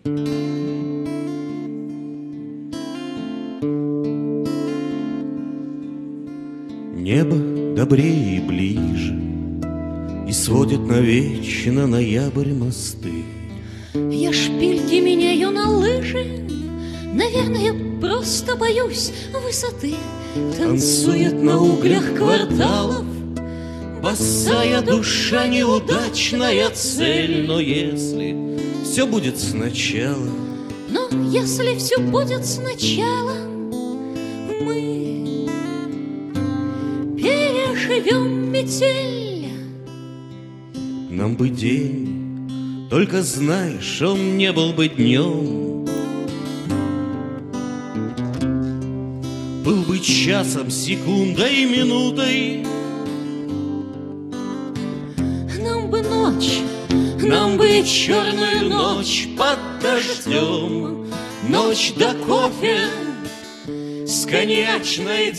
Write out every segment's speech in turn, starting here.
Небо добрее и ближе, и сводит навечно ноябрь мосты. Я шпильки меняю на лыжи, наверное, просто боюсь высоты. Танцует на углях кварталов босая душа, неудачная цель. Но если все будет сначала, но если все будет сначала, мы переживем метель. нам бы день, только знаешь, он не был бы днем. Был бы часом, секундой, минутой. Нам бы ночь, Нам бы черную ночь под дождем, ночь до кофе с коньячной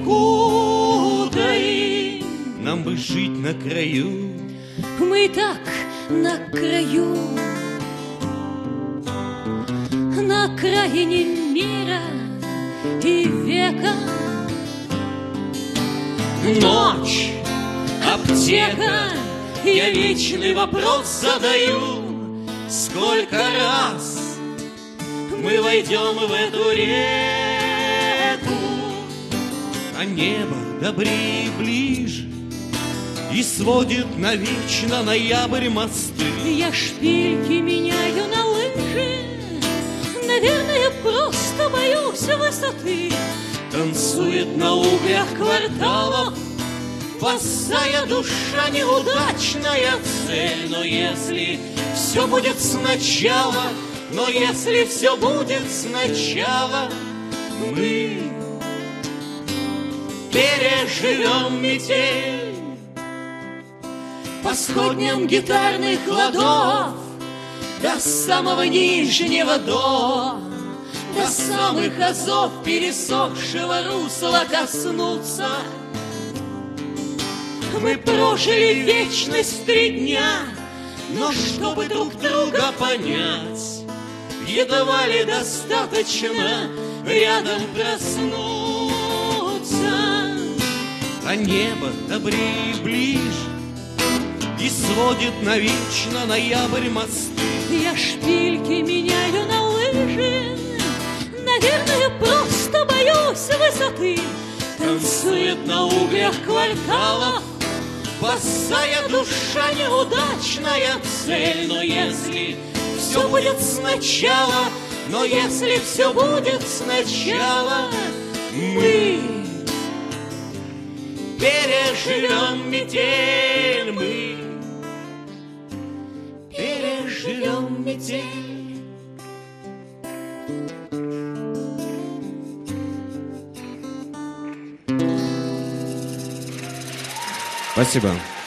цикутой. Нам бы жить на краю, мы и так на краю, на окраине мира и века. ночь, аптека, я вечный вопрос задаю. Сколько раз мы войдем в эту реку, а небо добрее и ближе, и сводит навечно ноябрь мосты. Я шпильки меняю на лыжи, наверное, просто боюсь высоты. Танцует на углях кварталов босая душа, неудачная цель. Но если все будет сначала, но если все будет сначала, мы переживем метель. По сходням гитарных ладов до самого нижнего до самых азов пересохшего русла коснуться. Мы прожили вечность 3 дня, но чтобы друг друга понять, едва ли достаточно рядом проснуться. А небо добрее и ближе, и сводит навечно ноябрь мосты. Я шпильки меняю на лыжи, наверное, просто боюсь высоты. Танцует на углях кварталов босая душа, неудачная цель. Но если все будет сначала, но если все будет сначала, мы переживем метель, мы переживем метель. Спасибо.